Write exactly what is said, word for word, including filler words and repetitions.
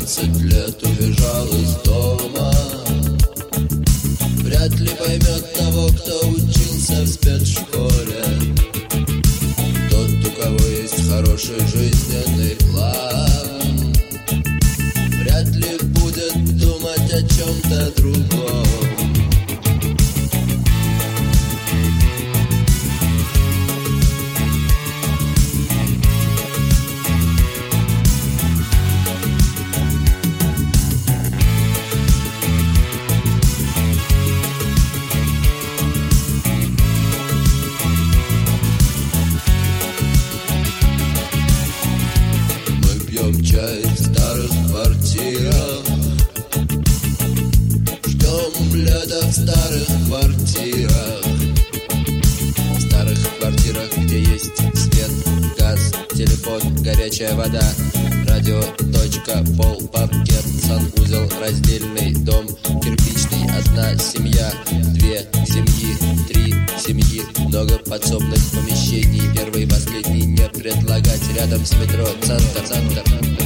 двадцать лет убежал из дома. Вряд ли поймет того, кто учился в спецшколе. Тот, у кого есть хороший жизненный план, вряд ли будет думать о чем-то другом. Чай в старых квартирах, ждем лета в старых квартирах. В старых квартирах, где есть свет, газ, телефон, горячая вода, радио, точка, пол, паркет, санузел, раздельный дом, кирпичный, одна семья, две семьи, три семьи, много подсобных помещений, первый и последний не предлагать, рядом с метро, центр, центр.